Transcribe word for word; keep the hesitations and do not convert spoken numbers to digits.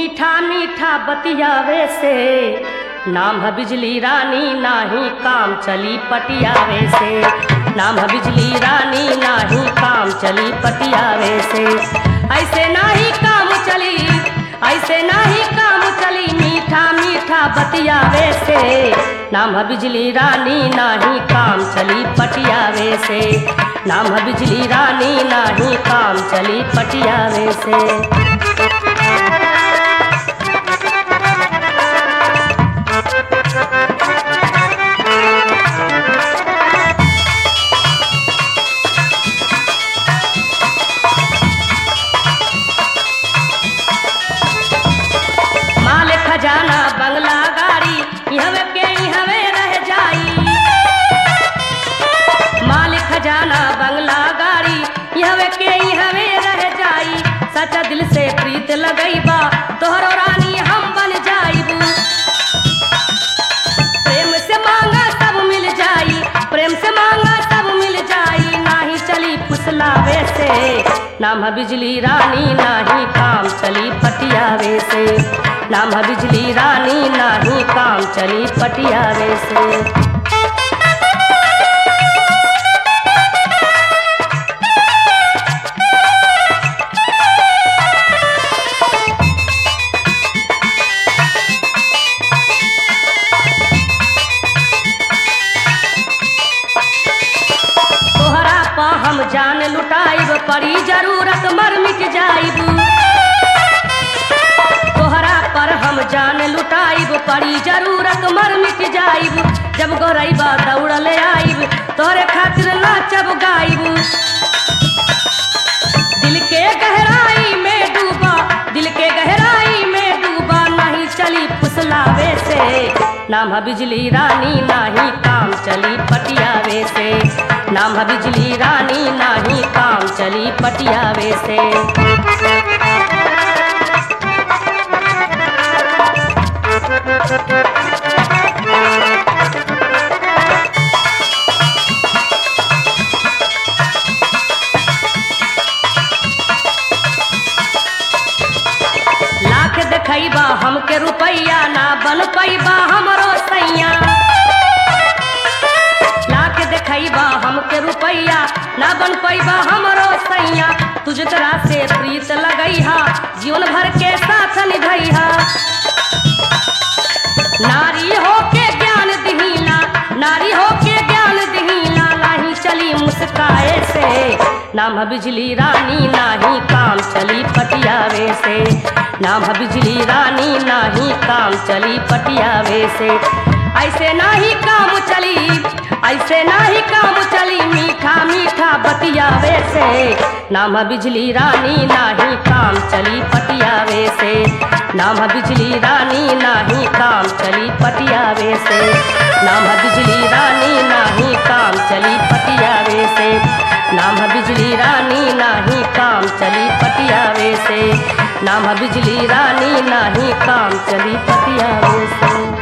मीठा मीठा बतियावे से नाम है बिजली रानी, नाही काम चली पटियावे से। नाम है बिजली रानी, नाही काम चली पटियावे से। ऐसे नाही काम चली, ऐसे नाही काम चली, मीठा मीठा बतियावे से। नाम है बिजली रानी, नाही काम चली पटियावे से। नाम है बिजली रानी, नाही काम चली पटियावे से। खजाना बंगला गाड़ी इहवे के इहवे रह जाई। मालिक खजाना बंगला गाड़ी इहवे के इहवे रह जाई। सच्चा दिल से प्रीत लगईबा तोहरो रानी हम बन जाईबू। प्रेम से मांगा सब मिल जाई, प्रेम से मांगा सब मिल जाई। नाही चली फुसलावे से। नाम है बिजली रानी, नाही काम चली पटियावे से। नाम है बिजली रानी, नाही काम चली पटियावे से। तोहरा पा हम जान लुटाइब, पड़ी जरूरत मर मिट जाइब। हम जान लुटाइब, पड़ी जरूरत मर मिट जाइब। जब गोरैबा दौड़ले आइब, तोहरे खातिर नाचब गाइब। दिल के गहराई में डूबा, दिल के गहराई में डूबा, नहीं चली फुसलावे से। नाम है बिजली रानी, नाही काम चली पटियावे से। नाम है बिजली रानी, नाही काम चली पटियावे से। लाख देखैबा हमके रुपैया, ना बन पैबा हमरो सैया। लाख देखैबा हमके रुपैया, ना बन पैबा हमरो सैया। तुझ तरा से प्रीत लगैहा, जीवन भर के साथ निभैहा। नारी हो के ज्ञान दिहिला, नारी हो के ज्ञान दिहिला, नाही चली मुस्काए से। नाम है बिजली रानी, नाही काम चली पटियावे से। नाम है बिजली रानी, नाही काम चली पटियावे से। ऐसे नाही काम चली, ऐसे नाही काम चली, मीठा मीठा बतियावे से। नाम है बिजली रानी, नाही काम चली पटियावे से। नाम है बिजली रानी, नाही काम चली पटियावे से। नाम है बिजली रानी, नाही काम चली पटियावे से। नाम है बिजली रानी, नाही काम चली पटियावे से। नाम है बिजली रानी, नाही काम चली पटियावे से।